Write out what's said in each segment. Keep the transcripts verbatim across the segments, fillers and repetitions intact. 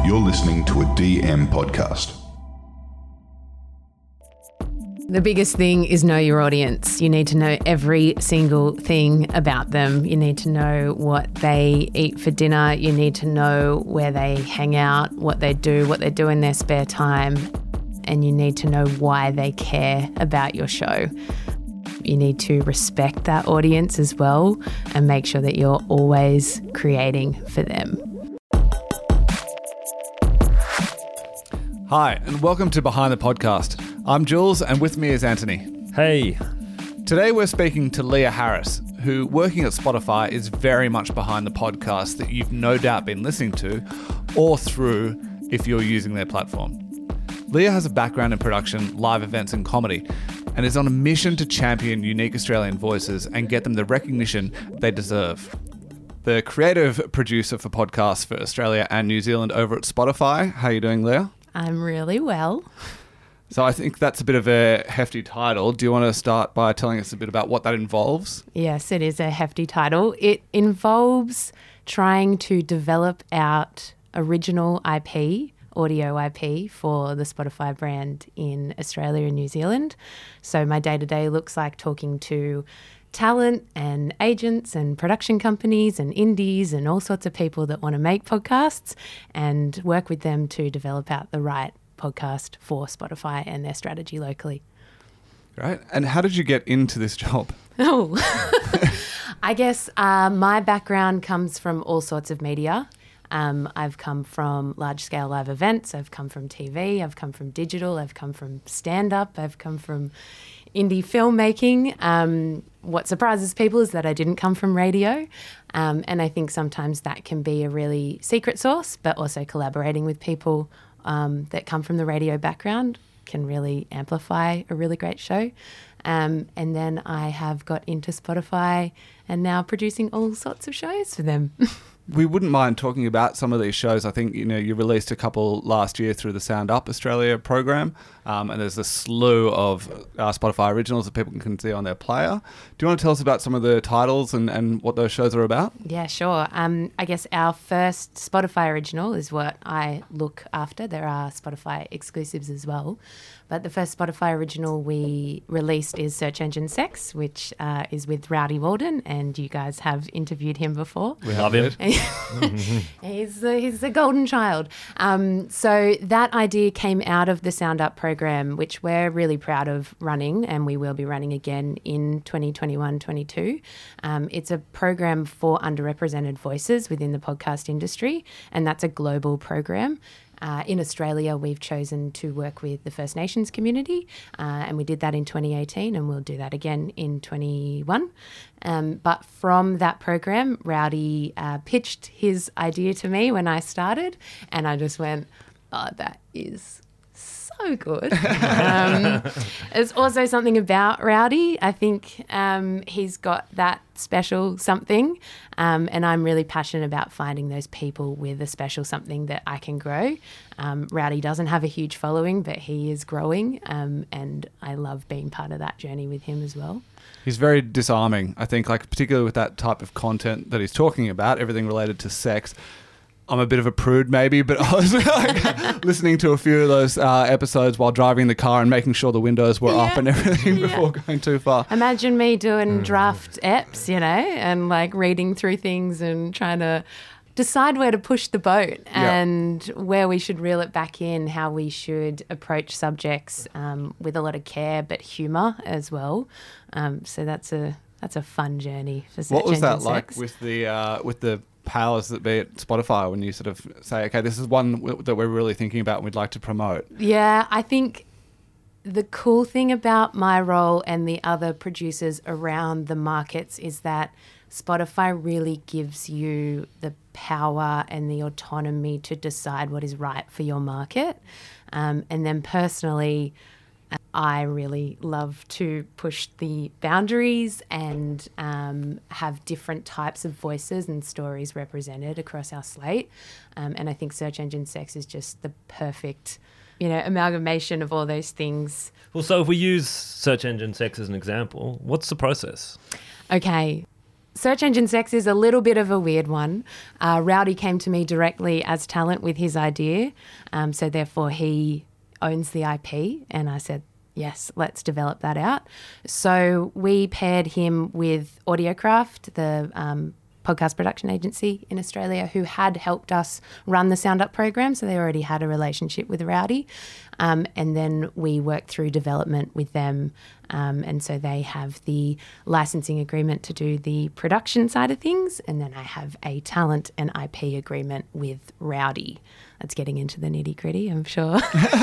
You're listening to a D M podcast. The biggest thing is know your audience. You need to know every single thing about them. You need to know what they eat for dinner. You need to know where they hang out, what they do, what they do in their spare time. And you need to know why they care about your show. You need to respect that audience as well and make sure that you're always creating for them. Hi, and welcome to Behind the Podcast. I'm Jules, and with me is Anthony. Hey. Today we're speaking to Leah Harris, who, working at Spotify, is very much behind the podcast that you've no doubt been listening to, or through if you're using their platform. Leah has a background in production, live events and comedy, and is on a mission to champion unique Australian voices and get them the recognition they deserve. The creative producer for podcasts for Australia and New Zealand over at Spotify. How are you doing, Leah? I'm really well. So I think that's a bit of a hefty title. Do you want to start by telling us a bit about what that involves? Yes, it is a hefty title. It involves trying to develop out original I P, audio I P for the Spotify brand in Australia and New Zealand. So my day-to-day looks like talking to talent and agents and production companies and indies and all sorts of people that want to make podcasts and work with them to develop out the right podcast for Spotify and their strategy locally. Great. And how did you get into this job? Oh, I guess uh, my background comes from all sorts of media. Um, I've come from large-scale live events. I've come from T V. I've come from digital. I've come from stand-up. I've come from indie filmmaking. Um, what surprises people is that I didn't come from radio. Um, and I think sometimes that can be a really secret sauce, but also collaborating with people um, that come from the radio background can really amplify a really great show. Um, and then I have got into Spotify and now producing all sorts of shows for them. We wouldn't mind talking about some of these shows. I think, you know, you released a couple last year through the Sound Up Australia program, um, and there's a slew of uh, Spotify originals that people can see on their player. Do you want to tell us about some of the titles and, and what those shows are about? Yeah, sure. Um, I guess our first Spotify original is what I look after. There are Spotify exclusives as well. But the first Spotify original we released is Search Engine Sex, which uh, is with Rowdy Walden, and you guys have interviewed him before. We love him. he's, the, he's the golden child. Um, so that idea came out of the Sound Up program, which we're really proud of running, and we will be running again in twenty twenty-one twenty-two. Um, it's a program for underrepresented voices within the podcast industry, and that's a global program. Uh, in Australia, we've chosen to work with the First Nations community, uh, and we did that in twenty eighteen, and we'll do that again in twenty-one. Um, but from that program, Rowdy uh, pitched his idea to me when I started, and I just went, oh, that is so good. Um, there's also something about Rowdy. I think um, he's got that special something, um, and I'm really passionate about finding those people with a special something that I can grow. Um, Rowdy doesn't have a huge following, but he is growing, um, and I love being part of that journey with him as well. He's very disarming, I think, like particularly with that type of content that he's talking about, everything related to sex. I'm a bit of a prude maybe, but I was like, listening to a few of those uh, episodes while driving the car and making sure the windows were yeah. up and everything yeah. before going too far. Imagine me doing draft eps, you know, and like reading through things and trying to decide where to push the boat and yeah. where we should reel it back in, how we should approach subjects um, with a lot of care but humour as well. Um, so that's a that's a fun journey for Search What was that Engine like Sex. with the uh, with the powers that be at Spotify when you sort of say, okay, this is one w- that we're really thinking about and we'd like to promote? Yeah, I think the cool thing about my role and the other producers around the markets is that Spotify really gives you the power and the autonomy to decide what is right for your market. Um, and then personally, I really love to push the boundaries and um, have different types of voices and stories represented across our slate. Um, and I think Search Engine Sex is just the perfect, you know, amalgamation of all those things. Well, so if we use Search Engine Sex as an example, what's the process? Okay. Search engine sex is a little bit of a weird one. Uh, Rowdy came to me directly as talent with his idea, um, so therefore he owns the I P, and I said, yes, let's develop that out. So we paired him with Audiocraft, the um, podcast production agency in Australia, who had helped us run the Sound Up program, so they already had a relationship with Rowdy. Um, and then we worked through development with them, um, and so they have the licensing agreement to do the production side of things, and then I have a talent and I P agreement with Rowdy. That's getting into the nitty gritty, I'm sure.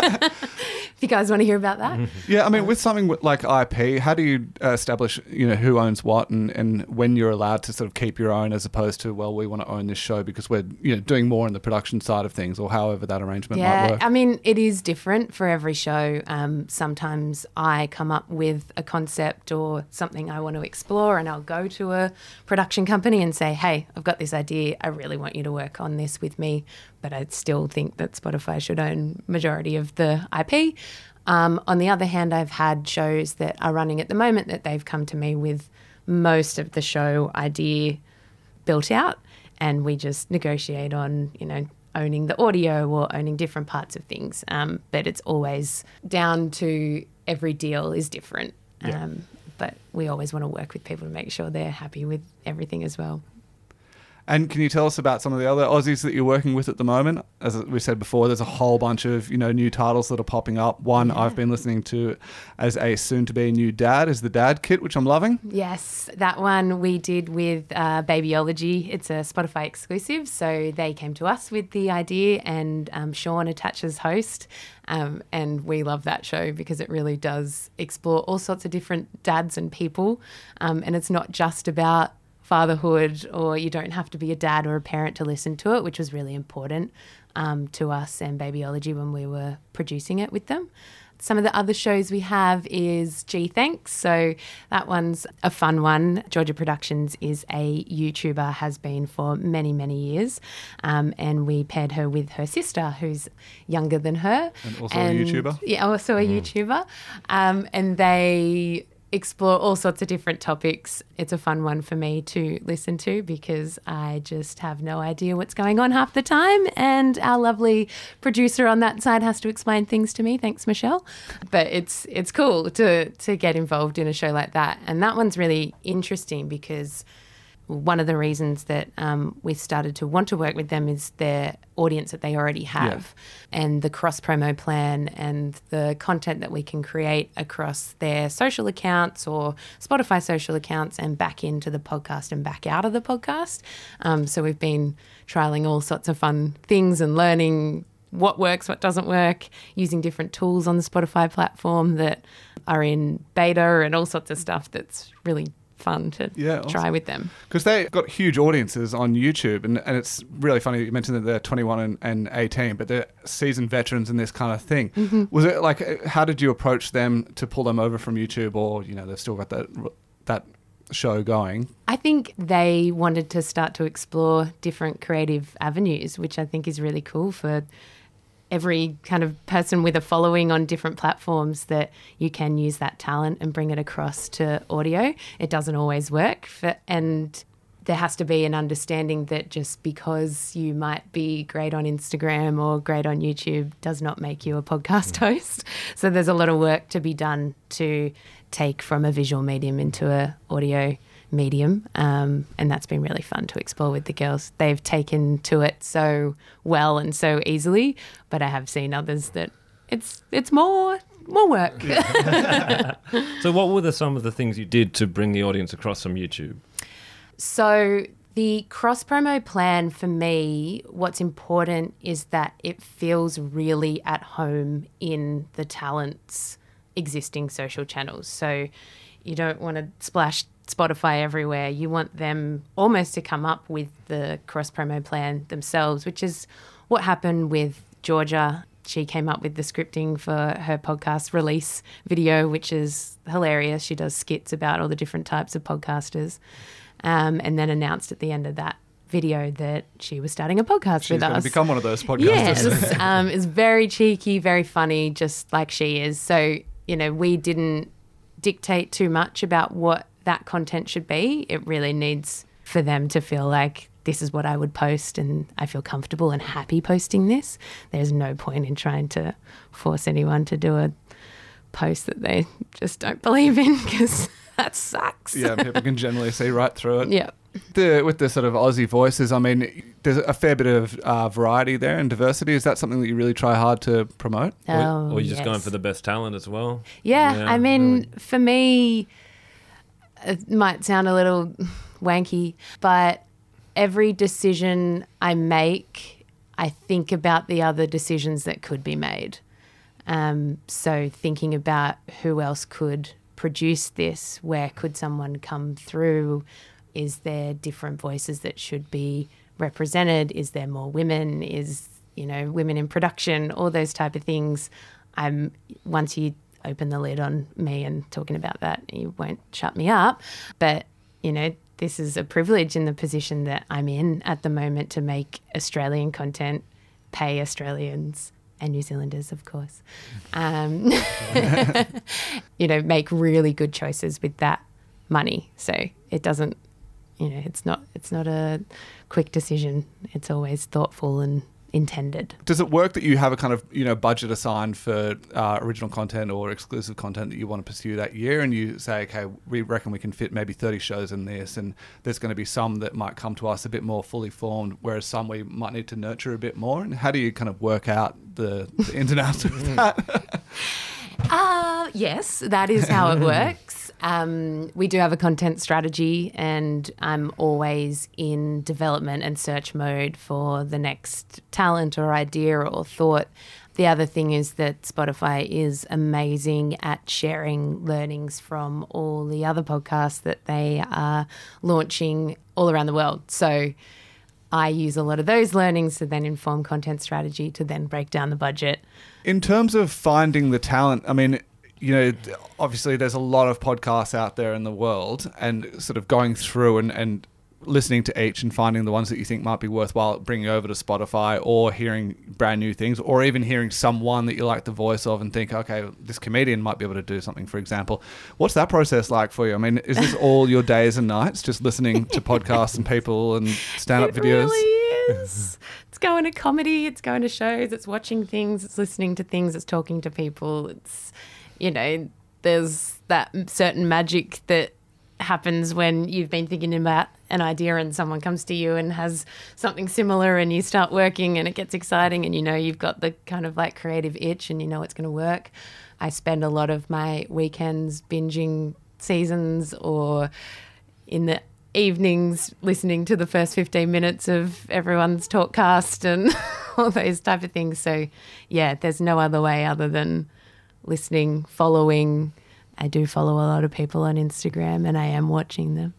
If you guys want to hear about that. Yeah, I mean, with something like I P, how do you uh, establish, you know, who owns what, and, and when you're allowed to sort of keep your own, as opposed to, well, we want to own this show because we're, you know, doing more in the production side of things, or however that arrangement yeah, might work? I mean, it is different for every show. Um, sometimes I come up with a concept or something I want to explore, and I'll go to a production company and say, hey, I've got this idea. I really want you to work on this with me. But I still think that Spotify should own majority of the I P. Um, on the other hand, I've had shows that are running at the moment that they've come to me with most of the show idea built out, and we just negotiate on, you know, owning the audio or owning different parts of things. Um, but it's always down to every deal is different. Yeah. Um, but we always want to work with people to make sure they're happy with everything as well. And can you tell us about some of the other Aussies that you're working with at the moment? As we said before, there's a whole bunch of, you know, new titles that are popping up. One yeah. I've been listening to as a soon-to-be new dad is the Dad Kit, which I'm loving. Yes, that one we did with uh, Babyology. It's a Spotify exclusive, so they came to us with the idea, and um, Sean attaches host. Um, and we love that show because it really does explore all sorts of different dads and people. Um, and it's not just about fatherhood, or you don't have to be a dad or a parent to listen to it, which was really important um, to us and Babyology when we were producing it with them. Some of the other shows we have is Gee Thanks. So that one's a fun one. Georgia Productions is a YouTuber, has been for many, many years. Um, and we paired her with her sister, who's younger than her. And also and, a YouTuber. Yeah, also a mm. YouTuber. Um, and they explore all sorts of different topics. It's a fun one for me to listen to because I just have no idea what's going on half the time, and our lovely producer on that side has to explain things to me. Thanks, Michelle. But it's it's cool to to get involved in a show like that, and that one's really interesting because one of the reasons that um, we started to want to work with them is their audience that they already have, yeah. and the cross promo plan and the content that we can create across their social accounts or Spotify social accounts and back into the podcast and back out of the podcast. Um, so we've been trialing all sorts of fun things and learning what works, what doesn't work, using different tools on the Spotify platform that are in beta and all sorts of stuff that's really fun to yeah, awesome. try with them. Because they've got huge audiences on YouTube, and, and it's really funny you mentioned that they're twenty-one and, and eighteen, but they're seasoned veterans in this kind of thing. Mm-hmm. Was it like, how did you approach them to pull them over from YouTube, or, you know, they've still got that that show going? I think they wanted to start to explore different creative avenues, which I think is really cool for every kind of person with a following on different platforms, that you can use that talent and bring it across to audio. It doesn't always work, for, and there has to be an understanding that just because you might be great on Instagram or great on YouTube does not make you a podcast host. So there's a lot of work to be done to take from a visual medium into a audio medium, um, and that's been really fun to explore with the girls. They've taken to it so well and so easily, but I have seen others that it's it's more more work. Yeah. So what were the, some of the things you did to bring the audience across from YouTube? So the cross promo plan for me, what's important is that it feels really at home in the talent's existing social channels. So you don't want to splash Spotify everywhere. You want them almost to come up with the cross promo plan themselves, which is what happened with Georgia. She came up with the scripting for her podcast release video, which is hilarious. She does skits about all the different types of podcasters, um, and then announced at the end of that video that she was starting a podcast She's with us. She's going to become one of those podcasters. Yes, um, it's very cheeky, very funny, just like she is. So, you know, we didn't dictate too much about what that content should be. It really needs for them to feel like this is what I would post and I feel comfortable and happy posting this. There's no point in trying to force anyone to do a post that they just don't believe in, because that sucks. Yeah, people can generally see right through it. Yeah. The, with the sort of Aussie voices, I mean, there's a fair bit of uh, variety there and diversity. Is that something that you really try hard to promote? Oh, or, or you're just yes. going for the best talent as well? Yeah, Yeah, I mean, really. for me, it might sound a little wanky, but every decision I make, I think about the other decisions that could be made. Um, so thinking about who else could produce this, where could someone come through? Is there different voices that should be represented? Is there more women? Is, you know, women in production? All those type of things. I'm once you open the lid on me and talking about that, you won't shut me up. But, you know, this is a privilege in the position that I'm in at the moment to make Australian content, pay Australians and New Zealanders, of course. Um, you know, make really good choices with that money. So it doesn't, you know, it's not it's not a quick decision. It's always thoughtful and intended. Does it work that you have a kind of, you know, budget assigned for uh, original content or exclusive content that you want to pursue that year, and you say, okay, we reckon we can fit maybe thirty shows in this, and there's going to be some that might come to us a bit more fully formed, whereas some we might need to nurture a bit more? And how do you kind of work out the, the ins and outs of that? Uh, yes, that is how it works. Um, we do have a content strategy, and I'm always in development and search mode for the next talent or idea or thought. The other thing is that Spotify is amazing at sharing learnings from all the other podcasts that they are launching all around the world. So I use a lot of those learnings to then inform content strategy, to then break down the budget. In terms of finding the talent, I mean, you know, obviously there's a lot of podcasts out there in the world, and sort of going through and, and listening to each and finding the ones that you think might be worthwhile bringing over to Spotify, or hearing brand new things, or even hearing someone that you like the voice of and think, okay, this comedian might be able to do something, for example. What's that process like for you? I mean, is this all your days and nights, just listening to podcasts and people and stand-up It videos? really is. It's going to comedy, it's going to shows, it's watching things, it's listening to things, it's talking to people. It's, you know, there's that certain magic that happens when you've been thinking about an idea and someone comes to you and has something similar, and you start working and it gets exciting, and you know you've got the kind of like creative itch and you know it's going to work. I spend a lot of my weekends binging seasons, or in the evenings listening to the first fifteen minutes of everyone's talkcast and all those type of things. So yeah, there's no other way other than listening, following. I do follow a lot of people on Instagram, and I am watching them.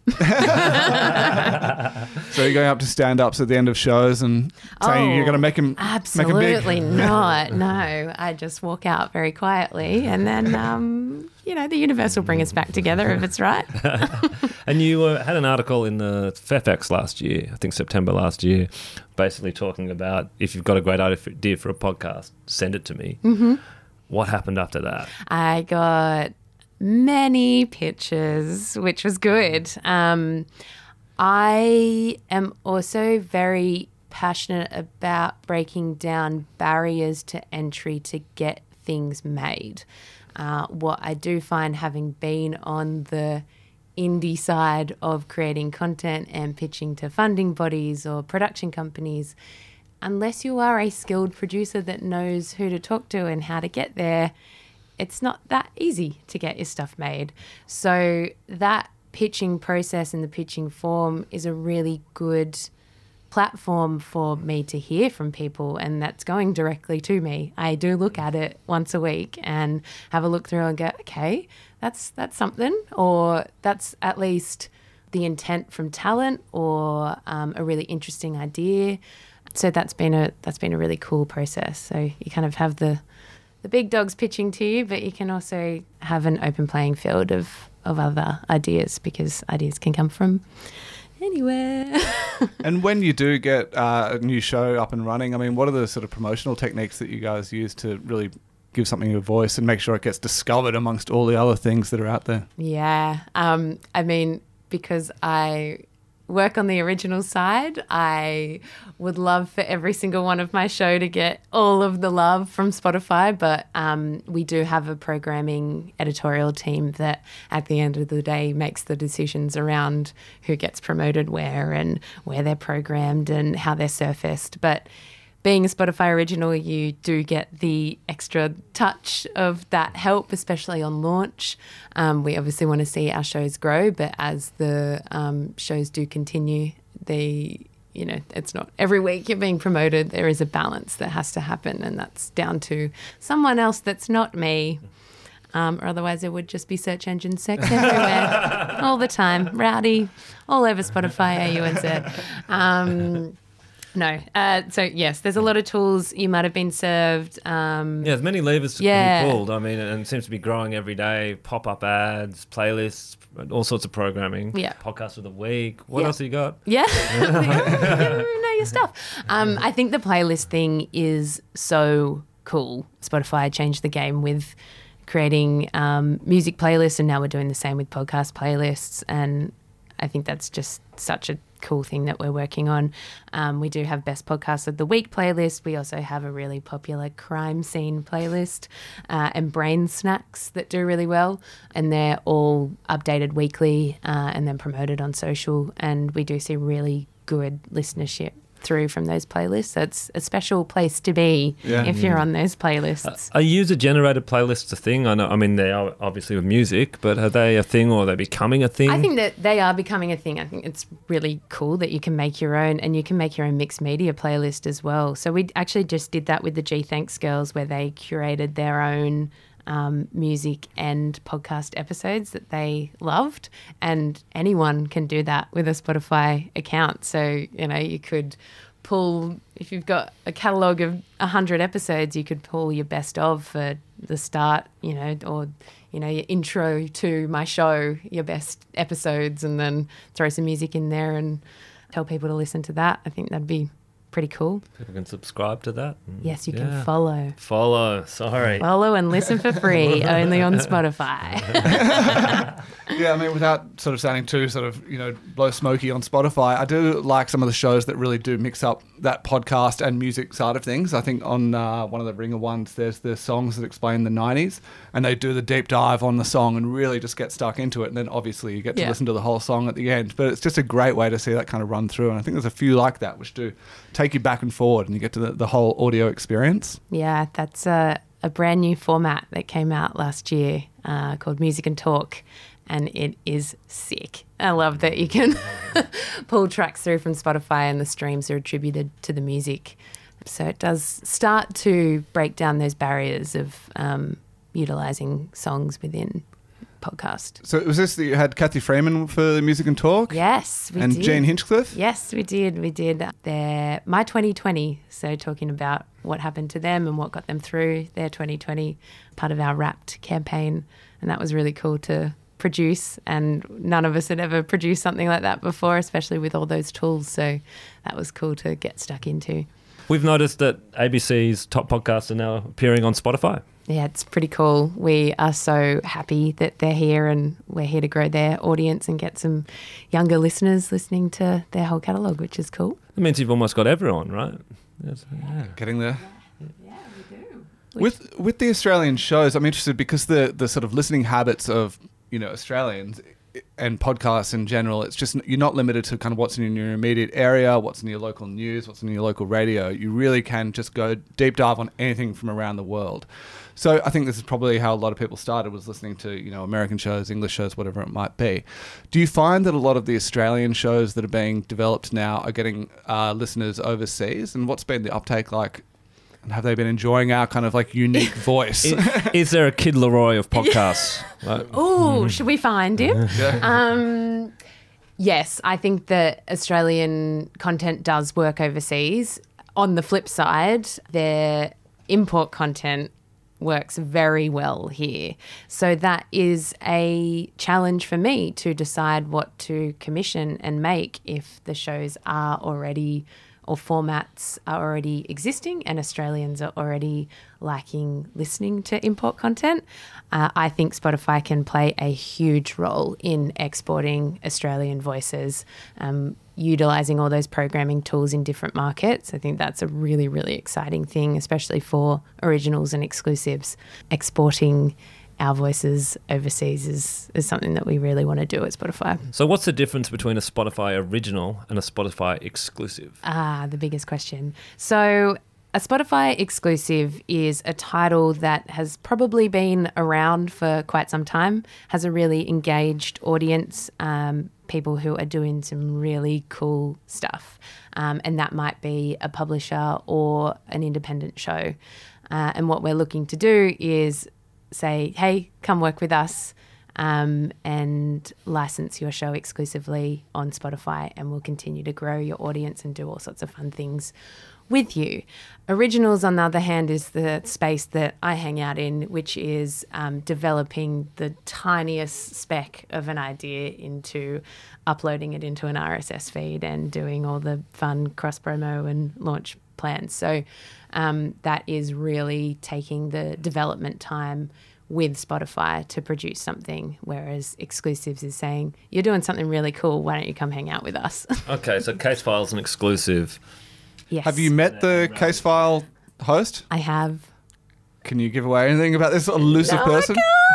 So you're going up to stand-ups at the end of shows and saying Oh, you're going to make them Absolutely make 'em big? not. No, I just walk out very quietly, and then, um, you know, the universe will bring us back together if it's right. And you uh, had an article in the Fairfax last year, I think September last year, basically talking about, if you've got a great idea for a podcast, send it to me. Mm-hmm. What happened after that? I got many pitches, which was good. Um, I am also very passionate about breaking down barriers to entry to get things made. Uh, what I do find, having been on the indie side of creating content and pitching to funding bodies or production companies, unless you are a skilled producer that knows who to talk to and how to get there, it's not that easy to get your stuff made. So that pitching process and the pitching form is a really good platform for me to hear from people, and that's going directly to me. I do look at it once a week and have a look through and go, okay, that's that's something, or that's at least the intent from talent, or um, a really interesting idea. So that's been a that's been a really cool process. So you kind of have the the big dogs pitching to you, but you can also have an open playing field of, of other ideas, because ideas can come from anywhere. And when you do get uh, a new show up and running, I mean, what are the sort of promotional techniques that you guys use to really give something a voice and make sure it gets discovered amongst all the other things that are out there? Yeah. Um, I mean, because I work on the original side, I would love for every single one of my show to get all of the love from Spotify, but um, we do have a programming editorial team that at the end of the day makes the decisions around who gets promoted where and where they're programmed and how they're surfaced. But being a Spotify original, you do get the extra touch of that help, especially on launch. Um, we obviously want to see our shows grow, but as the um, shows do continue, they, you know, it's not every week you're being promoted. There is a balance that has to happen, and that's down to someone else that's not me. Um, or otherwise it would just be search engine sex everywhere, all the time, rowdy, all over Spotify, A U N Z. Um, No. Uh, so, yes, there's a lot of tools. You might have been served. Um, yeah, there's many levers to yeah. be pulled. I mean, and it seems to be growing every day. Pop-up ads, playlists, all sorts of programming. Yeah. Podcast of the week. What yeah. else have you got? Yeah. You know your stuff. Um, I think the playlist thing is so cool. Spotify changed the game with creating um, music playlists, and now we're doing the same with podcast playlists. And I think that's just such a cool thing that we're working on. Um, we do have Best Podcast of the Week playlist. We also have a really popular crime scene playlist uh, and brain snacks that do really well. And they're all updated weekly uh, and then promoted on social. And we do see really good listenership through from those playlists. So it's a special place to be Yeah. if you're on those playlists. Are user-generated playlists a thing? I know. I mean, they are obviously with music, but are they a thing, or are they becoming a thing? I think that they are becoming a thing. I think it's really cool that you can make your own, and you can make your own mixed media playlist as well. So we actually just did that with the G Thanks girls, where they curated their own um, music and podcast episodes that they loved, and anyone can do that with a Spotify account. So, you know, you could pull, if you've got a catalogue of one hundred episodes, you could pull your best of for the start, you know, or, you know, your intro to my show, your best episodes, and then throw some music in there and tell people to listen to that. I think that'd be pretty cool. People can subscribe to that. Yes, you Yeah. can follow. Follow. Sorry. Follow and listen for free, only on Spotify. Yeah, I mean, without sort of sounding too sort of, you know, blow smoky on Spotify, I do like some of the shows that really do mix up that podcast and music side of things. I think on uh, one of the Ringer ones, there's the songs that explain the nineties, and they do the deep dive on the song and really just get stuck into it. And then obviously you get to Yeah. listen to the whole song at the end. But it's just a great way to see that kind of run through. And I think there's a few like that which do take you back and forward, and you get to the, the whole audio experience. Yeah, that's a, a brand new format that came out last year uh, called Music and Talk, and it is sick. I love that you can pull tracks through from Spotify and the streams are attributed to the music. So it does start to break down those barriers of um, utilising songs within podcast. So was this that you had Kathy Freeman for the Music and Talk? Yes, we and did. Jane Hinchcliffe? Yes, we did. We did their My twenty twenty, so talking about what happened to them and what got them through their twenty twenty, part of our Wrapped campaign. And that was really cool to produce, and none of us had ever produced something like that before, especially with all those tools. So that was cool to get stuck into. We've noticed that A B C's top podcasts are now appearing on Spotify. Yeah, it's pretty cool. We are so happy that they're here, and we're here to grow their audience and get some younger listeners listening to their whole catalogue, which is cool. It means you've almost got everyone, right? Yes, yeah. Getting there. Yeah, we do. With with the Australian shows, I'm interested because the the sort of listening habits of, you know, Australians and podcasts in general, it's just, you're not limited to kind of what's in your immediate area, what's in your local news, what's in your local radio. You really can just go deep dive on anything from around the world. So I think this is probably how a lot of people started, was listening to, you know, American shows, English shows, whatever it might be. Do you find that a lot of the Australian shows that are being developed now are getting uh, listeners overseas? And what's been the uptake like? And have they been enjoying our kind of like unique voice? Is, is there a Kid Leroy of podcasts? Like, Oh, should we find him? Yeah. Um, yes, I think that Australian content does work overseas. On the flip side, their import content works very well here. So that is a challenge for me to decide what to commission and make if the shows are already or formats are already existing and Australians are already liking listening to import content, uh, I think Spotify can play a huge role in exporting Australian voices, um, utilising all those programming tools in different markets. I think that's a really, really exciting thing, especially for originals and exclusives. Exporting our voices overseas is, is something that we really want to do at Spotify. So what's the difference between a Spotify original and a Spotify exclusive? Ah, the biggest question. So a Spotify exclusive is a title that has probably been around for quite some time, has a really engaged audience, um, people who are doing some really cool stuff. Um, and that might be a publisher or an independent show. Uh, and what we're looking to do is say, hey, come work with us um, and license your show exclusively on Spotify, and we'll continue to grow your audience and do all sorts of fun things with you. Originals, on the other hand, is the space that I hang out in, which is um, developing the tiniest speck of an idea into uploading it into an R S S feed and doing all the fun cross-promo and launch plans. So um, that is really taking the development time with Spotify to produce something, whereas exclusives is saying, you're doing something really cool, why don't you come hang out with us? Okay, so Case File's an exclusive. Yes. Have you met the Case File host? I have. Can you give away anything about this elusive Oh my person?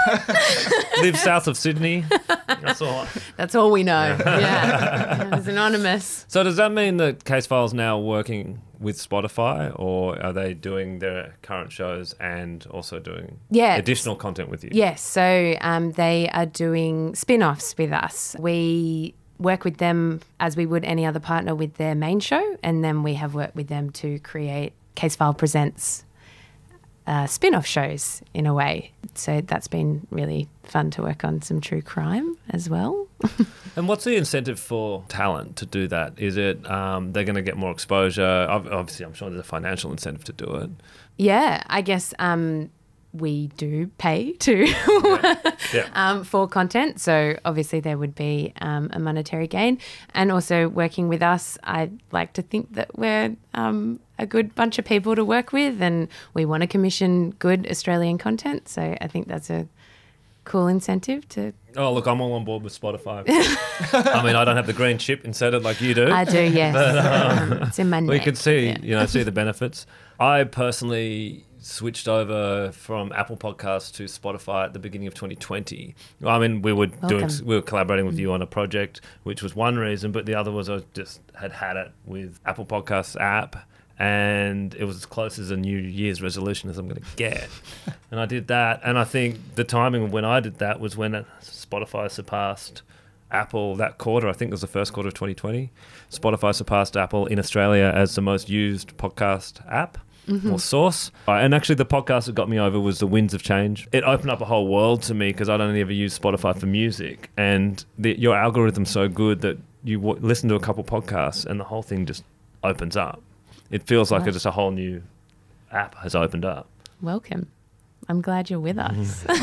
Lives south of Sydney. That's all. That's all we know. Yeah. It's anonymous. So does that mean that Case File's now working with Spotify, or are they doing their current shows and also doing Yeah. additional content with you? Yes. So um, they are doing spin-offs with us. We work with them as we would any other partner with their main show, and then we have worked with them to create Case File Presents uh, spin-off shows in a way. So that's been really fun to work on some true crime as well. And what's the incentive for talent to do that? Is it um, they're going to get more exposure? Ob- Obviously, I'm sure there's a financial incentive to do it. Yeah, I guess um, we do pay to Yeah. um, for content. So obviously there would be um, a monetary gain. And also working with us, I like to think that we're um, a good bunch of people to work with, and we want to commission good Australian content. So I think that's a cool incentive to... Oh, look, I'm all on board with Spotify. I mean, I don't have the green chip inserted like you do. I do, yes. But, um, um, it's in my neck. We could see, Yeah. you know, see the benefits. I personally switched over from Apple Podcasts to Spotify at the beginning of twenty twenty. I mean, we were doing, Welcome. we were collaborating with you on a project, which was one reason, but the other was I just had had it with Apple Podcasts app, and it was as close as a New Year's resolution as I'm going to get. And I did that, and I think the timing of when I did that was when Spotify surpassed Apple that quarter. I think it was the first quarter of twenty twenty. Spotify surpassed Apple in Australia as the most used podcast app. Mm-hmm. Or source. Uh, and actually the podcast that got me over was The Winds of Change. It opened up a whole world to me because I'd only ever used Spotify for music, and the, your algorithm's so good that you w- listen to a couple podcasts and the whole thing just opens up. It feels like Wow. it's just a whole new app has opened up. Welcome. I'm glad you're with us. uh,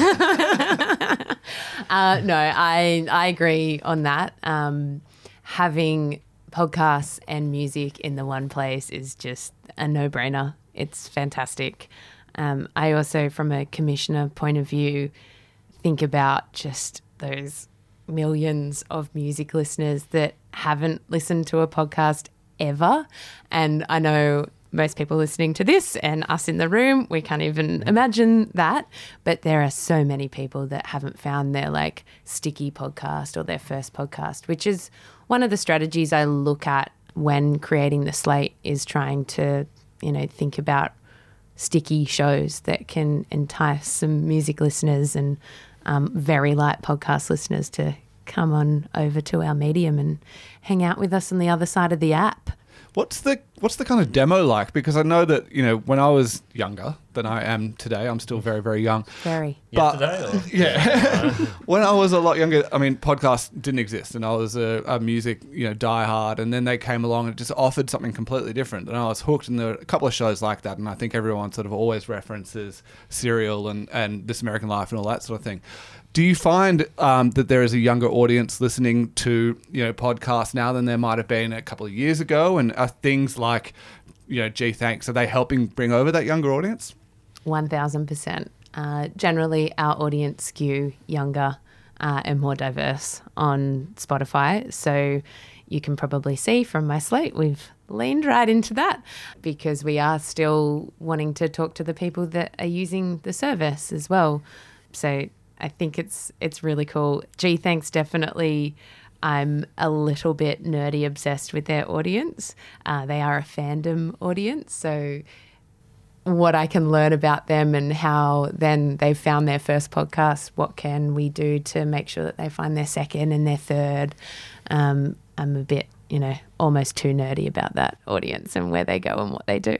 no, I I agree on that. Um, having podcasts and music in the one place is just a no-brainer. It's fantastic. Um, I also, from a commissioner point of view, think about just those millions of music listeners that haven't listened to a podcast ever. And I know most people listening to this and us in the room, we can't even imagine that. But there are so many people that haven't found their like sticky podcast or their first podcast, which is one of the strategies I look at when creating the slate, is trying to, you know, think about sticky shows that can entice some music listeners and um, very light podcast listeners to come on over to our medium and hang out with us on the other side of the app. What's the what's the kind of demo like? Because I know that, you know, when I was younger than I am today, I'm still very, very young. Very. But Yesterday? Or? yeah, when I was a lot younger, I mean, podcasts didn't exist, and I was a, a music, you know, diehard, and then they came along and just offered something completely different, and I was hooked. And there were a couple of shows like that, and I think everyone sort of always references Serial and and This American Life and all that sort of thing. Do you find um, that there is a younger audience listening to, you know, podcasts now than there might have been a couple of years ago? And are things like like, you know, Gee Thanks, are they helping bring over that younger audience? one thousand percent. Uh, generally, our audience skew younger uh, and more diverse on Spotify. So you can probably see from my slate, we've leaned right into that because we are still wanting to talk to the people that are using the service as well. So I think it's it's really cool. Gee Thanks, definitely. I'm a little bit nerdy obsessed with their audience. Uh, they are a fandom audience, so what I can learn about them and how then they've found their first podcast, what can we do to make sure that they find their second and their third. Um, I'm a bit, you know, almost too nerdy about that audience and where they go and what they do.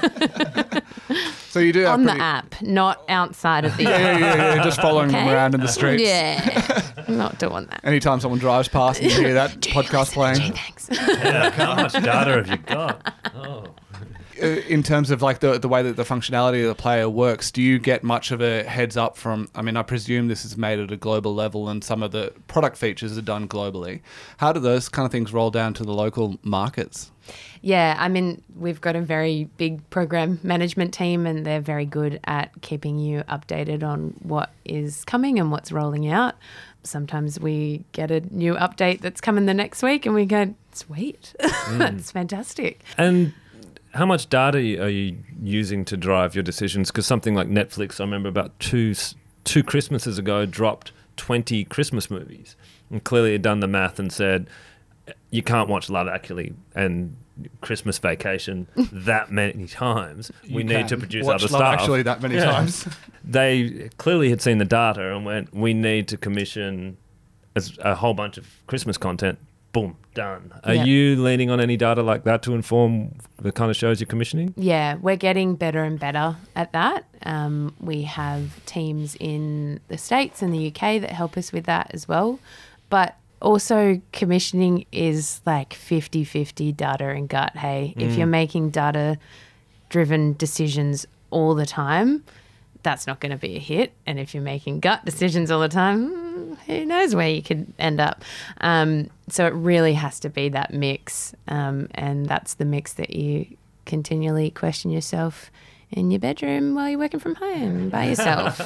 So you do have on pretty- the app, not outside of the yeah, app. yeah, yeah, yeah, just following them Okay. around in the streets. Yeah, not doing that. Anytime someone drives past and you hear that Do you podcast listen to playing. Gee Thanks? Yeah, how much data have you got? Oh. Uh, in terms of like the the way that the functionality of the player works, do you get much of a heads up from, I mean, I presume this is made at a global level and some of the product features are done globally. How do those kind of things roll down to the local markets? Yeah, I mean, we've got a very big program management team and they're very good at keeping you updated on what is coming and what's rolling out. Sometimes we get a new update that's coming the next week and we go, sweet, that's fantastic. And how much data are you using to drive your decisions? Because something like Netflix, I remember about two two Christmases ago, dropped twenty Christmas movies and clearly had done the math and said, you can't watch Love Actually and Christmas Vacation that many times. We You need can to produce watch other Love stuff. Actually that many Yeah. times. They clearly had seen the data and went, we need to commission as- a whole bunch of Christmas content. Boom, done. Are Yep. you leaning on any data like that to inform the kind of shows you're commissioning? Yeah, we're getting better and better at that. Um, we have teams in the States and the U K that help us with that as well. But also commissioning is like fifty-fifty data and gut, hey. If you're making data-driven decisions all the time, that's not going to be a hit. And if you're making gut decisions all the time, hmm, who knows where you could end up. Um, so it really has to be that mix. Um, and that's the mix that you continually question yourself in your bedroom while you're working from home by yourself.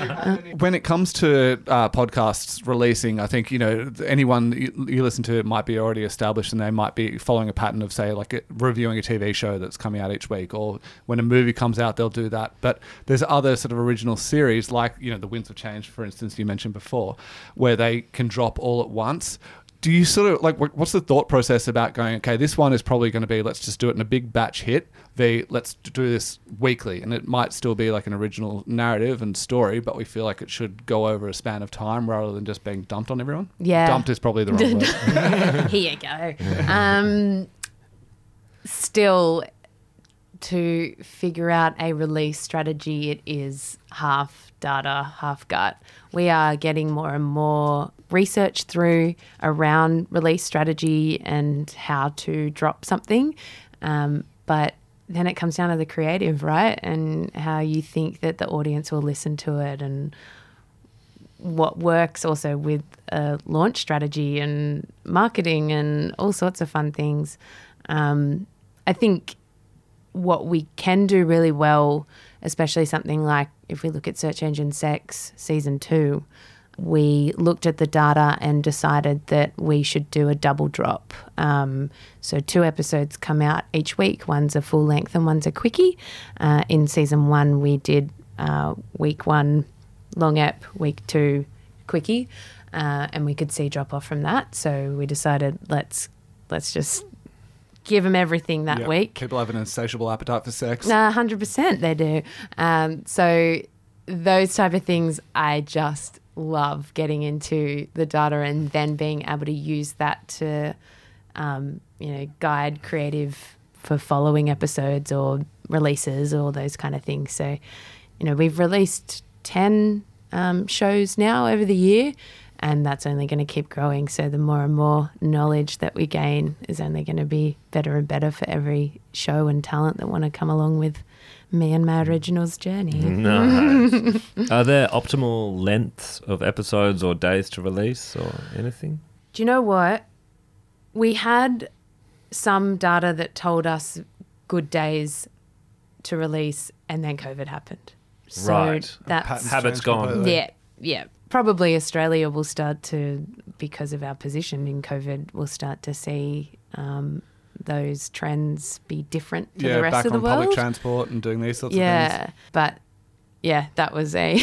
When it comes to uh, podcasts releasing, I think, you know, anyone you, you listen to might be already established and they might be following a pattern of, say, like a, reviewing a T V show that's coming out each week, or when a movie comes out, they'll do that. But there's other sort of original series like, you know, The Winds of Change, for instance, you mentioned before, where they can drop all at once. Do you sort of, like, what's the thought process about going, okay, this one is probably going to be, let's just do it in a big batch hit, v, let's do this weekly, and it might still be like an original narrative and story, but we feel like it should go over a span of time rather than just being dumped on everyone? Yeah. Dumped is probably the wrong word. Here you go. Um, still, to figure out a release strategy, it is half data, half gut. We are getting more and more research through around release strategy and how to drop something. Um, but then it comes down to the creative, right? And how you think that the audience will listen to it and what works also with a launch strategy and marketing and all sorts of fun things. Um, I think what we can do really well, especially something like if we look at Search Engine Sex season two, we looked at the data and decided that we should do a double drop. Um, so two episodes come out each week. One's a full length and one's a quickie. Uh, in season one, we did uh, week one long ep, week two quickie, uh, and we could see drop off from that. So we decided let's let's just give them everything that Yeah. week. People have an insatiable appetite for sex. No, one hundred percent they do. Um, so those type of things, I just love getting into the data and then being able to use that to, um, you know, guide creative for following episodes or releases or those kind of things. So, you know, we've released ten um, shows now over the year, and that's only going to keep growing. So the more and more knowledge that we gain is only going to be better and better for every show and talent that want to come along with me and my originals journey. Nice. Are there optimal lengths of episodes or days to release or anything? Do you know what? We had some data that told us good days to release, and then COVID happened. So Right. that's Patterns Habits change gone. completely. yeah, yeah. Probably Australia will start to, because of our position in COVID, will start to see um, those trends be different to Yeah, the rest back of the on world. public transport and doing these sorts of things. Yeah, but yeah, that was a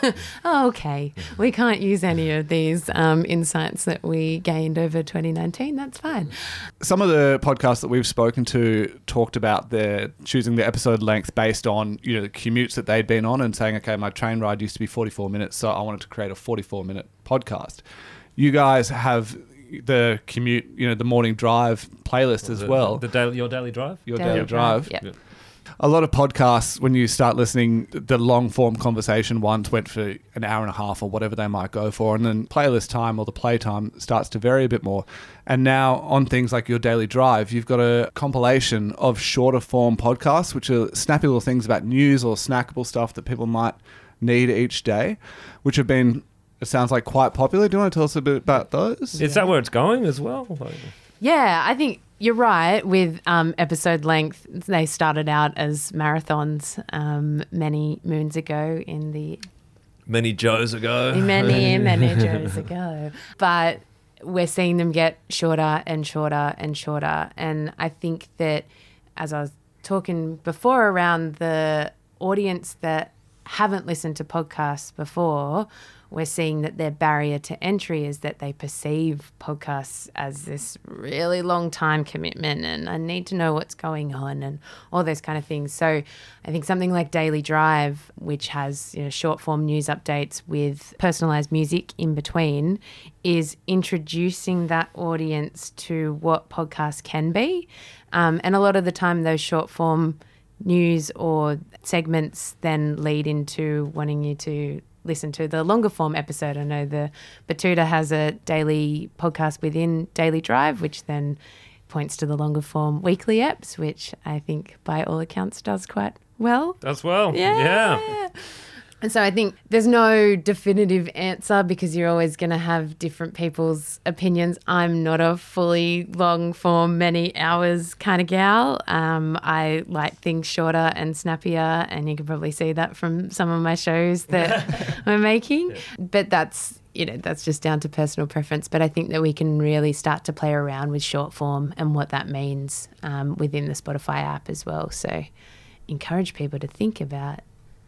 oh, okay. We can't use any of these um, insights that we gained over twenty nineteen. That's fine. Some of the podcasts that we've spoken to talked about their choosing the episode length based on, you know, the commutes that they'd been on and saying, okay, my train ride used to be forty-four minutes, so I wanted to create a forty-four minute podcast. You guys have the commute, you know, the morning drive playlist as The- well. The daily, your daily drive? Your Daily daily drive. Yep. Yep. A lot of podcasts, when you start listening, the long form conversation ones went for an hour and a half or whatever they might go for. And then playlist time or the play time starts to vary a bit more. And now on things like your daily drive, you've got a compilation of shorter form podcasts, which are snappy little things about news or snackable stuff that people might need each day, which have been, it sounds like, quite popular. Do you want to tell us a bit about those? Is that where it's going as well? Like, Yeah, I think you're right with um, episode length. They started out as marathons um, many moons ago in the many Joes ago. many, many years ago. But we're seeing them get shorter and shorter and shorter. And I think that, as I was talking before around the audience that haven't listened to podcasts before, we're seeing that their barrier to entry is that they perceive podcasts as this really long time commitment and I need to know what's going on and all those kind of things. So I think something like Daily Drive, which has, you know, short form news updates with personalized music in between, is introducing that audience to what podcasts can be. Um, and a lot of the time those short form news or segments then lead into wanting you to listen to the longer form episode. I know the Batuta has a daily podcast within Daily Drive, which then points to the longer form weekly eps, which I think by all accounts does quite well. As well. Yeah. Yeah. And so I think there's no definitive answer because you're always going to have different people's opinions. I'm not a fully long form, many hours kind of gal. Um, I like things shorter and snappier, and you can probably see that from some of my shows that we're making. Yeah. But that's, you know, that's just down to personal preference. But I think that we can really start to play around with short form and what that means um, within the Spotify app as well. So encourage people to think about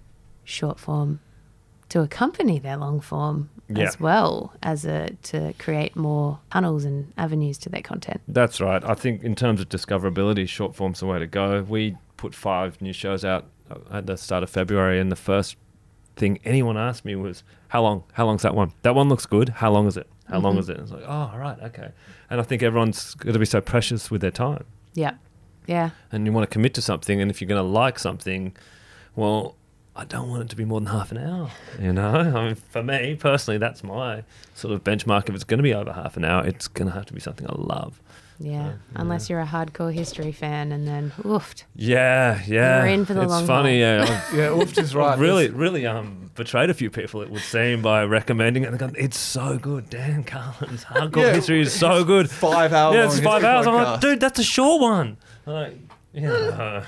short form to accompany their long form yeah. as well as a to create more tunnels and avenues to their content. That's right. I think in terms of discoverability, short form's the way to go. We put five new shows out at the start of February, and the first thing anyone asked me was, how long? How long's that one? That one looks good. How long is it? How mm-hmm. long is it? And it's like, oh, right, okay. And I think everyone's going to be so precious with their time. Yeah. Yeah. And you want to commit to something, and if you're going to like something, well, I don't want it to be more than half an hour, you know? I mean, for me, personally, that's my sort of benchmark. If it's going to be over half an hour, it's going to have to be something I love. Yeah, so, unless yeah. you're a hardcore history fan and then, oofed. Yeah, yeah. You're in for the it's long funny, haul. yeah. Yeah, oofed is right. I've really, really um, betrayed a few people, it would seem, by recommending it. And they're going, it's so good. Dan Carlin's hardcore Yeah, history is so good. Five hours. Yeah, it's five hours. I'm like, podcast. dude, that's a short one. I'm like, yeah.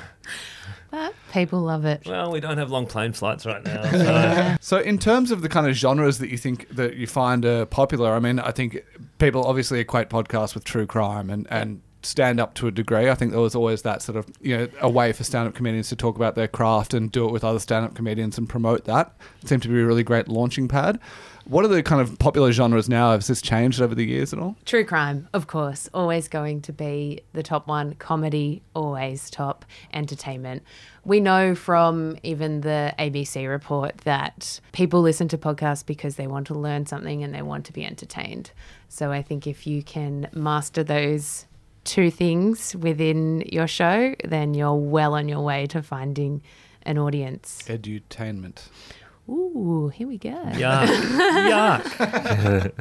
But people love it. Well, we don't have long plane flights right now. So. So in terms of the kind of genres that you think that you find are popular, I mean, I think people obviously equate podcasts with true crime and, and stand up to a degree. I think there was always that sort of, you know, a way for stand-up comedians to talk about their craft and do it with other stand-up comedians and promote that. It seemed to be a really great launching pad. What are the kind of popular genres now? Has this changed over the years at all? True crime, of course, always going to be the top one. Comedy, always top. Entertainment. We know from even the A B C report that people listen to podcasts because they want to learn something and they want to be entertained. So I think if you can master those two things within your show, then you're well on your way to finding an audience. Edutainment. Ooh, here we go. Yuck. Yuck.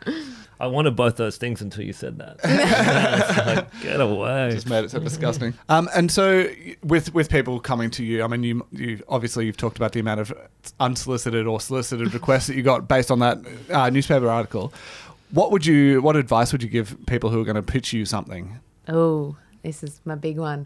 I wanted both those things until you said that. Like, get away. Just made it so disgusting. Um, and so with with people coming to you, I mean, you, you obviously you've talked about the amount of unsolicited or solicited requests that you got based on that uh, newspaper article. What would you? What advice would you give people who are going to pitch you something? Oh, this is my big one.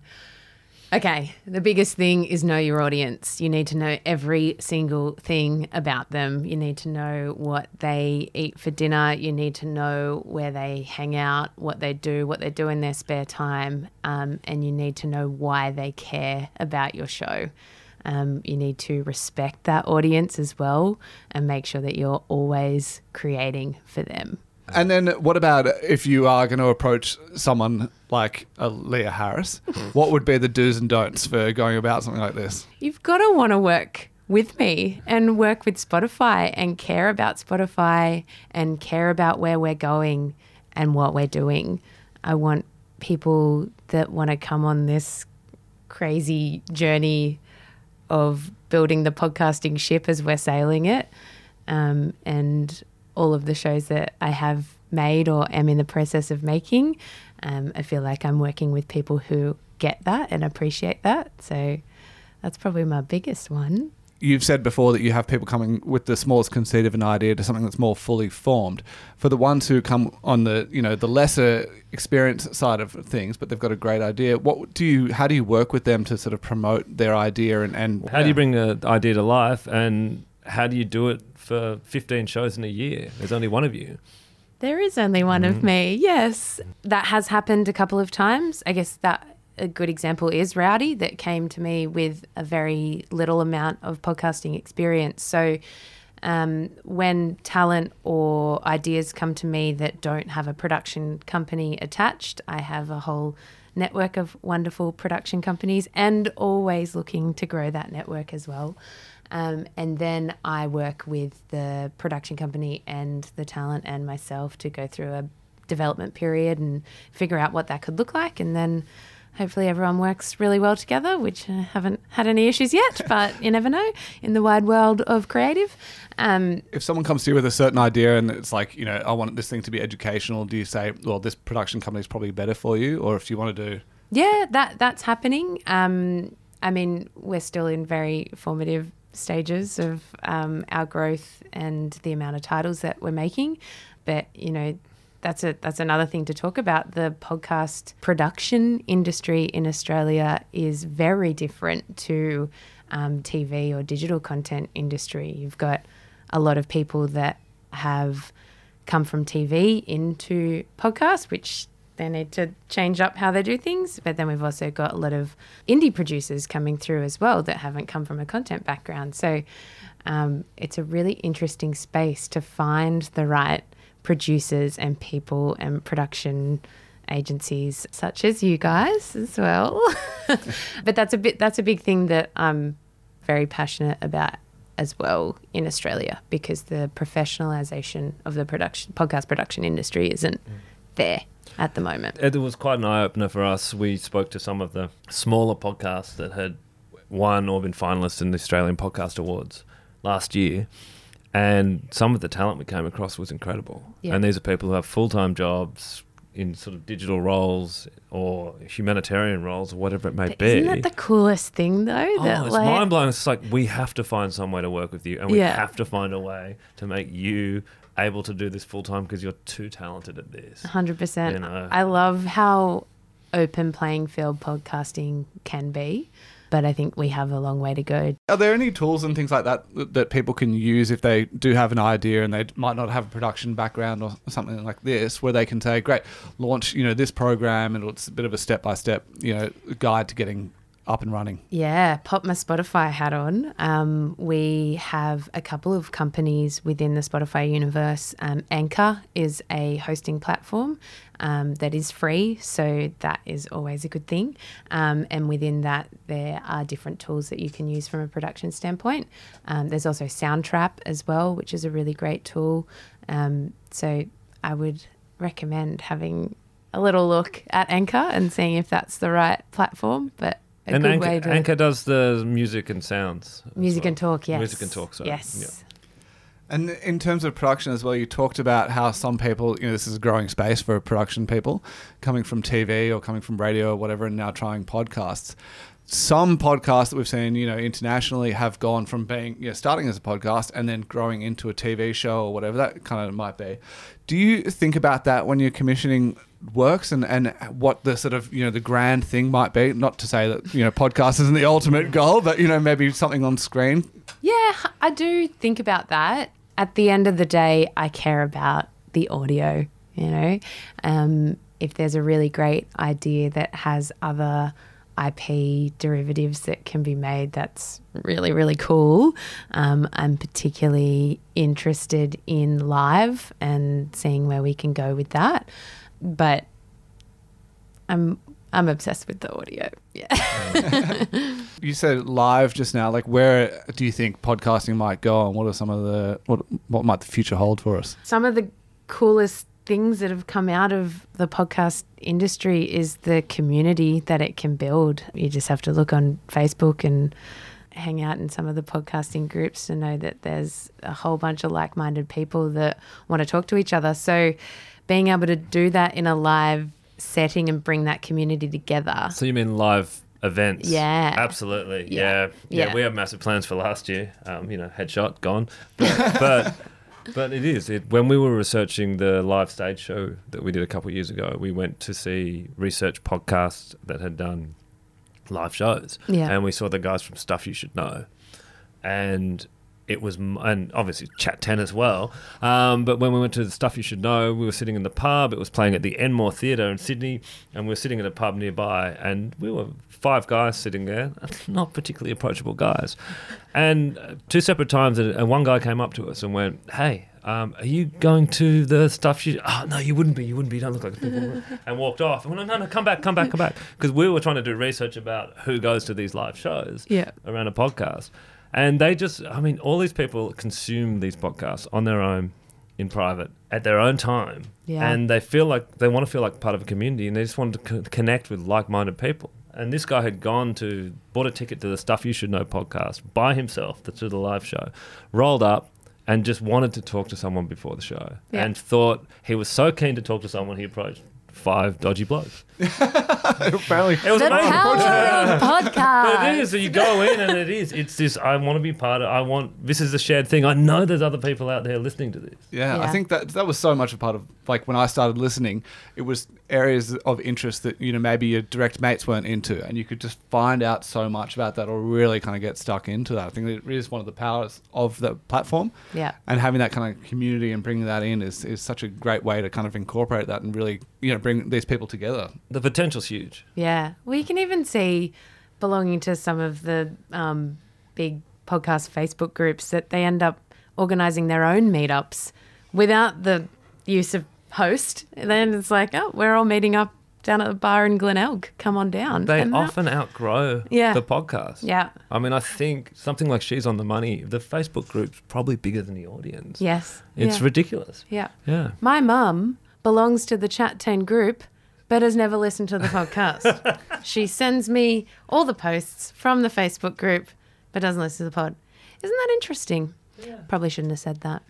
Okay, the biggest thing is know your audience. You need to know every single thing about them. You need to know what they eat for dinner. You need to know where they hang out, what they do, what they do in their spare time, um, and you need to know why they care about your show. Um, you need to respect that audience as well and make sure that you're always creating for them. And then what about if you are going to approach someone like a Leah Harris? What would be the do's and don'ts for going about something like this? You've got to want to work with me and work with Spotify and care about Spotify and care about where we're going and what we're doing. I want people that want to come on this crazy journey of building the podcasting ship as we're sailing it. Um, and all of the shows that I have made or am in the process of making, um, I feel like I'm working with people who get that and appreciate that. So that's probably my biggest one. You've said before that you have people coming with the smallest conceit of an idea to something that's more fully formed. For the ones who come on the, you know, the lesser experience side of things, but they've got a great idea, what do you, how do you work with them to sort of promote their idea and, and how do you bring the idea to life, and how do you do it for fifteen shows in a year? There's only one of you. There is only one mm. of me, yes. That has happened a couple of times. I guess that a good example is Rowdy, that came to me with a very little amount of podcasting experience. So um, when talent or ideas come to me that don't have a production company attached, I have a whole network of wonderful production companies and always looking to grow that network as well. Um, and then I work with the production company and the talent and myself to go through a development period and figure out what that could look like. And then hopefully everyone works really well together, which I haven't had any issues yet, but you never know in the wide world of creative. Um, if someone comes to you with a certain idea and it's like, you know, I want this thing to be educational, do you say, well, this production company is probably better for you? Or if you want to do... Yeah, that that's happening. Um, I mean, we're still in very formative stages of um, our growth and the amount of titles that we're making. But, you know, that's a that's another thing to talk about. The podcast production industry in Australia is very different to um, T V or digital content industry. You've got a lot of people that have come from T V into podcasts, which they need to change up how they do things. But then we've also got a lot of indie producers coming through as well that haven't come from a content background. So um, it's a really interesting space to find the right producers and people and production agencies such as you guys as well. But that's a bit that's a big thing that I'm very passionate about as well in Australia, because the professionalisation of the production podcast production industry isn't mm. there at the moment. It was quite an eye-opener for us. We spoke to some of the smaller podcasts that had won or been finalists in the Australian Podcast Awards last year, and some of the talent we came across was incredible. Yeah. And these are people who have full-time jobs in sort of digital roles or humanitarian roles or whatever it may but be. Isn't that the coolest thing, though? That oh, it's like... mind-blowing. It's like, we have to find some way to work with you, and we yeah. have to find a way to make you able to do this full-time because you're too talented at this. one hundred percent. You know? I love how open playing field podcasting can be, but I think we have a long way to go. Are there any tools and things like that that people can use if they do have an idea and they might not have a production background or something like this, where they can say, great, launch, you know, this program, and it's a bit of a step-by-step, you know, guide to getting up and running? Yeah, pop my Spotify hat on. Um, we have a couple of companies within the Spotify universe. Um, Anchor is a hosting platform um, that is free, so that is always a good thing. Um, and within that, there are different tools that you can use from a production standpoint. Um, there's also Soundtrap as well, which is a really great tool. Um, so I would recommend having a little look at Anchor and seeing if that's the right platform. But A and good Anchor, way to Anchor does the music and sounds. Music well. and talk, yes. Music and talk, sorry. Yes. Yeah. And in terms of production as well, you talked about how some people, you know, this is a growing space for production people coming from T V or coming from radio or whatever, and now trying podcasts. Some podcasts that we've seen, you know, internationally have gone from being, you know, starting as a podcast and then growing into a T V show or whatever that kind of might be. Do you think about that when you're commissioning works and, and what the sort of, you know, the grand thing might be? Not to say that, you know, podcast isn't the ultimate goal, but, you know, maybe something on screen. Yeah, I do think about that. At the end of the day, I care about the audio, you know. Um, if there's a really great idea that has other I P derivatives that can be made, that's really, really cool. Um, I'm particularly interested in live and seeing where we can go with that. But I'm I'm obsessed with the audio. Yeah. You said live just now. Like, where do you think podcasting might go, and what are some of the what what might the future hold for us? Some of the coolest things that have come out of the podcast industry is the community that it can build. You just have to look on Facebook and hang out in some of the podcasting groups to know that there's a whole bunch of like-minded people that want to talk to each other. So being able to do that in a live setting and bring that community together. So you mean live events? Yeah. Absolutely. Yeah. Yeah. Yeah. Yeah. We have massive plans for last year. Um, you know, headshot, gone. But but, but it is. It, when we were researching the live stage show that we did a couple of years ago, we went to see research podcasts that had done live shows. Yeah. And we saw the guys from Stuff You Should Know. And it was, and obviously Chat ten as well. Um, but when we went to the Stuff You Should Know, we were sitting in the pub. It was playing at the Enmore Theatre in Sydney, and we were sitting at a pub nearby, and we were five guys sitting there, not particularly approachable guys. And uh, two separate times, and, and one guy came up to us and went, "Hey, um, are you going to the Stuff You?" Oh no, you wouldn't be. You wouldn't be. You don't look like a and walked off. And went, no, no, come back, come back, come back, because we were trying to do research about who goes to these live shows Yeah. around a podcast. And they just, I mean, all these people consume these podcasts on their own, in private, at their own time. Yeah. And they feel like, they want to feel like part of a community, and they just want to co- connect with like-minded people. And this guy had gone to, bought a ticket to the Stuff You Should Know podcast by himself, to the live show, rolled up and just wanted to talk to someone before the show. Yeah. And thought he was so keen to talk to someone, he approached five dodgy blokes. Apparently, It was The amazing. power of podcast. But it is. So you go in and it is. It's this, I want to be part of, I want, this is a shared thing. I know there's other people out there listening to this. Yeah, I Yeah. think that that was so much a part of, like, when I started listening, it was areas of interest that, you know, maybe your direct mates weren't into, and you could just find out so much about that or really kind of get stuck into that. I think it is one of the powers of the platform. Yeah. And having that kind of community and bringing that in is, is such a great way to kind of incorporate that and really, you know, bring these people together. The potential's huge. Yeah. Well, you can even see belonging to some of the um, big podcast Facebook groups that they end up organising their own meetups without the use of host. And then it's like, oh, we're all meeting up down at the bar in Glenelg. Come on down. They And that- often outgrow Yeah. the podcast. Yeah. I mean, I think something like She's on the Money, the Facebook group's probably bigger than the audience. Yes. It's yeah. ridiculous. Yeah. Yeah. My mum belongs to the Chat ten group, but has never listened to the podcast. She sends me all the posts from the Facebook group, but doesn't listen to the pod. Isn't that interesting? Yeah. Probably shouldn't have said that.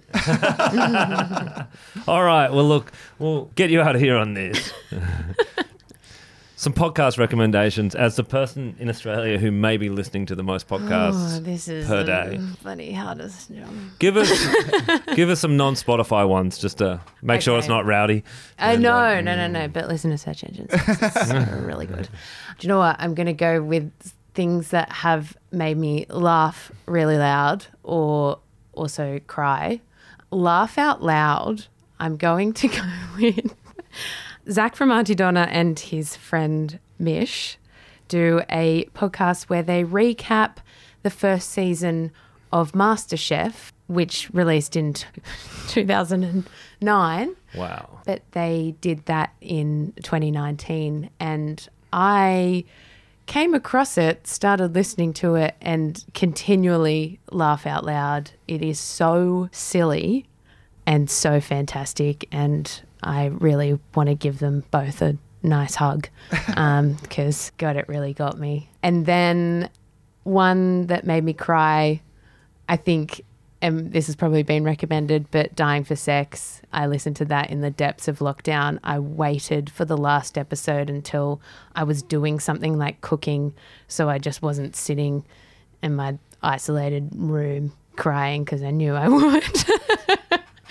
All right. Well, look, we'll get you out of here on this. Some podcast recommendations as the person in Australia who may be listening to the most podcasts Oh, this is per the day. bloody hardest job. Give us give us some non-Spotify ones just to make sure it's Okay. not rowdy. Uh, And, no, uh, no, no, no. But listen to search engines. It's really good. Do you know what? I'm going to go with things that have made me laugh really loud or also cry. Laugh out loud. I'm going to go with Zach from Auntie Donna and his friend Mish do a podcast where they recap the first season of MasterChef, which released in t- two thousand nine. Wow. But they did that in twenty nineteen, and I came across it, started listening to it, and continually laugh out loud. It is so silly and so fantastic, and I really want to give them both a nice hug because, God, it really got me. And then one that made me cry, I think, and this has probably been recommended, but Dying for Sex. I listened to that in the depths of lockdown. I waited for the last episode until I was doing something like cooking, so I just wasn't sitting in my isolated room crying because I knew I would.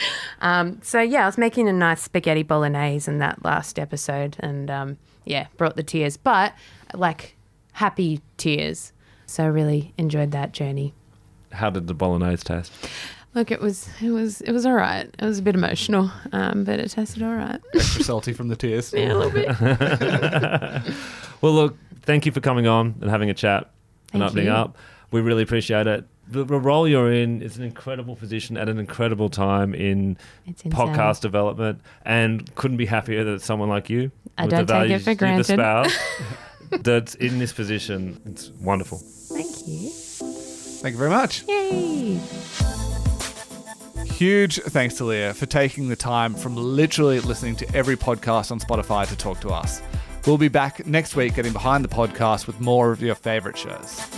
Um, so, yeah, I was making a nice spaghetti bolognese in that last episode and, um, yeah, brought the tears. But, like, happy tears. So I really enjoyed that journey. How did the bolognese taste? Look, it was it was it was all right. It was a bit emotional, um, but it tasted all right. Extra salty from the tears. Yeah, a little bit. Well, look, thank you for coming on and having a chat and Thank opening you. up. We really appreciate it. The, the role you're in is an incredible position at an incredible time in It's insane. podcast development, and couldn't be happier that someone like you, I with don't the take it values for you granted. espouse, that's in this position. It's wonderful. Thank you. Thank you very much. Yay. Huge thanks to Leah for taking the time from literally listening to every podcast on Spotify to talk to us. We'll be back next week getting behind the podcast with more of your favourite shows.